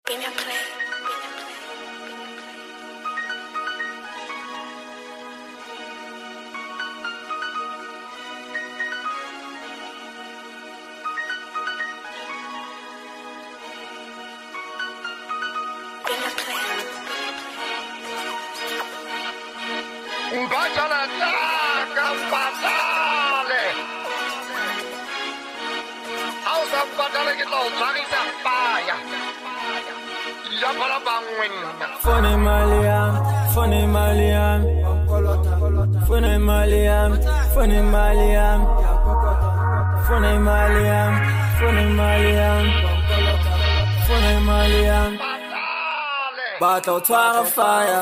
Funny Malian, funny Malian, funny Malian, funny Malian, funny Malian, funny Malian, funny Malian. Battle to fire,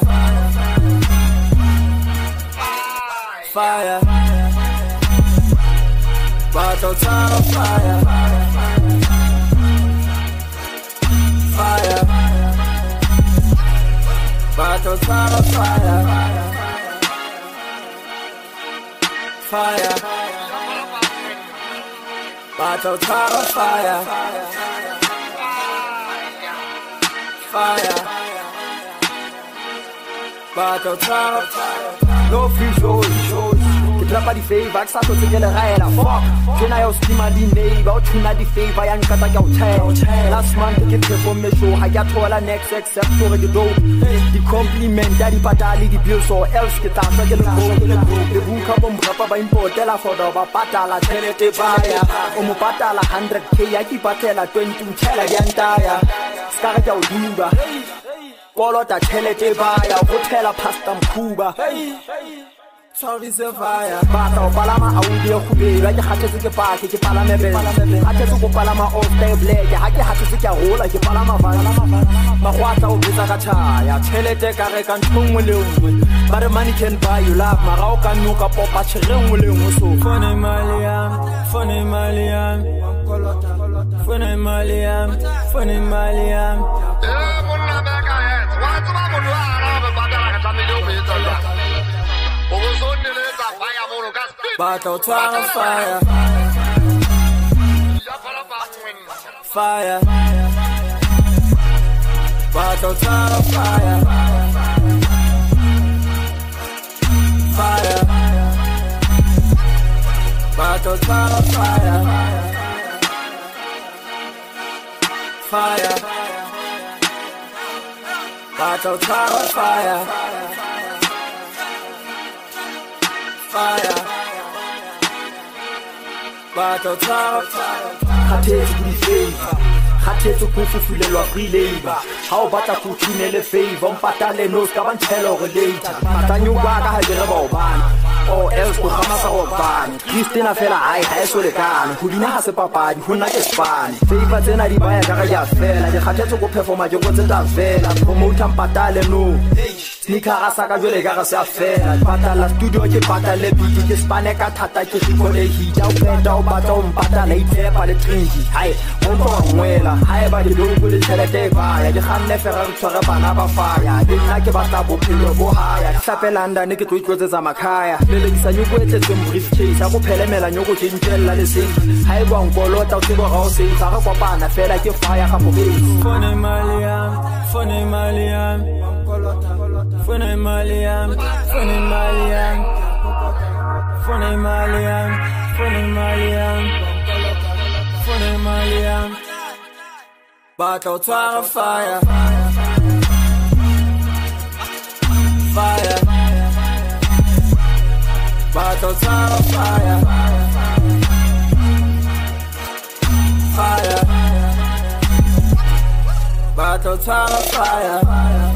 fire. Battle to fire, fire. Battle to fire, fire. Battle to fire, fire. Battle to fire. No free shows. Get up at the favor, I start to get a ride. Fuck. Then I was schema the neighbor, out to the favor, and cut a hotel. Last month, get here from the show. I got all the next except for the dope. The compliment, daddy, patali, the bills, or else get out of the boat. The book of Papa in Portela for the Patala, Telete Baya, Omopatala, 100K, I keep a tella, 22 tell again, tire. Scarja Uba. Polota Telete Baya, Hotel Pasta Cuba. Sorry, fire. Bata Palama audio Kubi, like a hatchet to the party, Palama, Hatchet to Palama or Stable, Haki Hatchet to Rola, Palama, Mahwata, Bizarata, Telete, and Tumulu. But the money can buy you love, Marauka, Nuka, Popa, Chirumulu, so funny Malian, funny Malian, funny Malian, funny Malian. Battle to fire, fire. Battle to fire, fire. Battle to fire, fire. Battle to fire, fire. Battle to fire. Hatete to the favor. Hatete to fulfill free labor. How about a kuchinele favor? Patale nos cavantelo later. Matanyu waka hajero ban. Or else to Hamasa or ban. Christina fella I has so the can. Hudina has a papa, who not a span. Favor then I buy a garaya fella. The Hatete to go perform a joke at that vela. Promote Patale no. Nika asaka jole garasa fela. Patala studio ke patale biti ke spaneka tata ke sikole hita. Upenda ubata umpata leite pa le trinji. Hai, onko mwela. Hai ba di lungu le telete baya. Di khanne fera tswara bana ba faya. Di nna ke batla bophelo bo haya. Hlapelanda ne ke tloitlotse tsa makhaya. Le lekisa nyoko etse tsem briefcase. A go phelemela nyoko ke ntella le seng. Hai ba ngkolota o tsebo ga o seng. Sa ga kopana fela ke fire ga mobile. Funny Malian, funny Malian. Funny Malian, funny Malian, funny Malian, funny Malian, funny Malian. Battle to fire, fire. Battle to fire, fire. Battle to fire.